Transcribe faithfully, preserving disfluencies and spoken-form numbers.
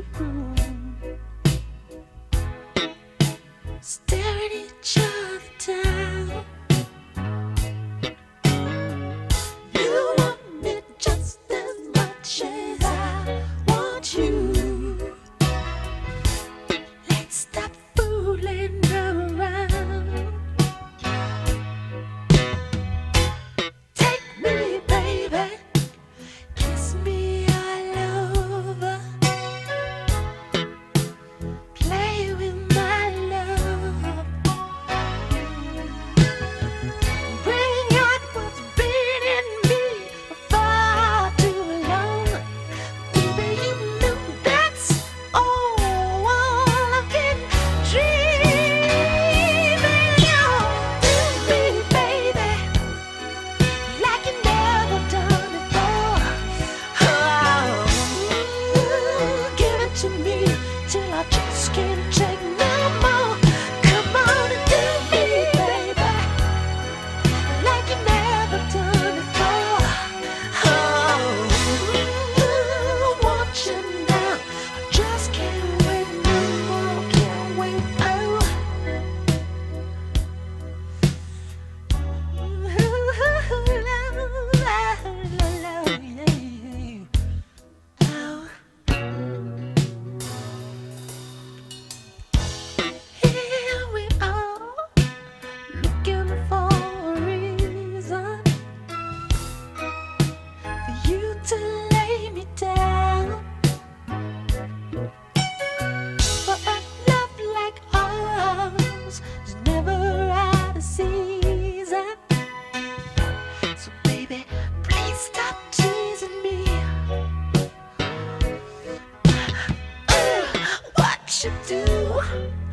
staring each other down. You want me just as much as I want you. Let's stop fooling around. Take me, baby, kiss me all over. Play with my love. Bring out what's been in me for far too long. Baby, you know that's all I've been dreaming of. Do me, baby, like you never done before. Oh, give it to me till I just can't take no more. Come on and do me, baby, like you never done before. Oh, I want you now. I just can't wait no more. Can't wait. Oh. Here we are, looking for a reason for you to lay me down. But a love like ours is never out of season. So baby, please stop teasing me. Uh, what you do?